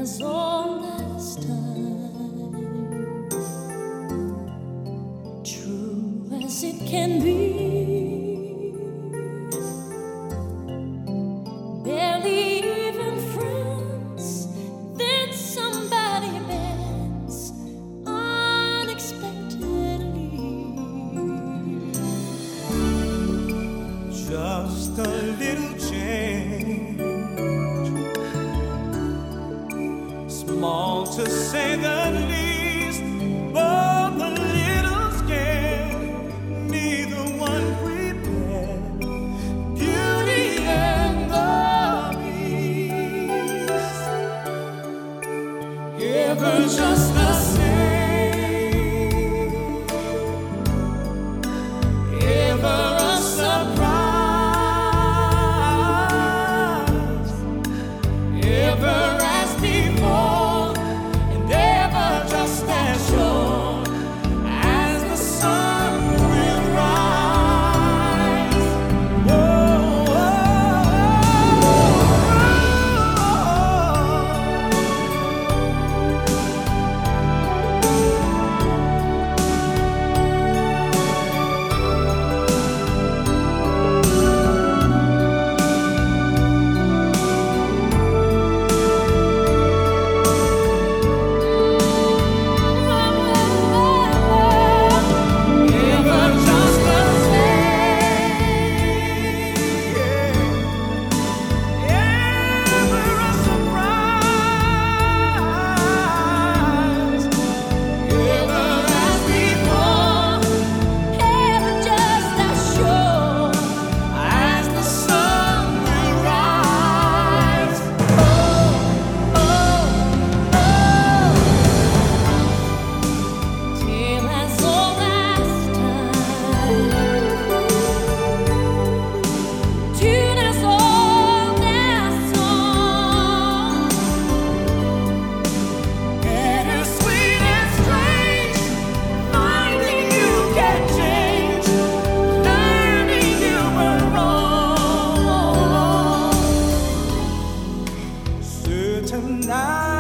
as old as time, true as it can be, barely even friends, then somebody bends unexpectedly. Just a little change, small to say the least, but a little scared, neither one prepared. Beauty and the Beast, ever just the same, ever a surprise, ever as before, and ever just as sure as the sun will rise. Whoa, ever just the same, ever a surprise, ever as before, Ever just as sure as the sun will rise. tale as old as time, tune as old as song, Bittersweet and strange, finding you can change, learning you were wrong. Certain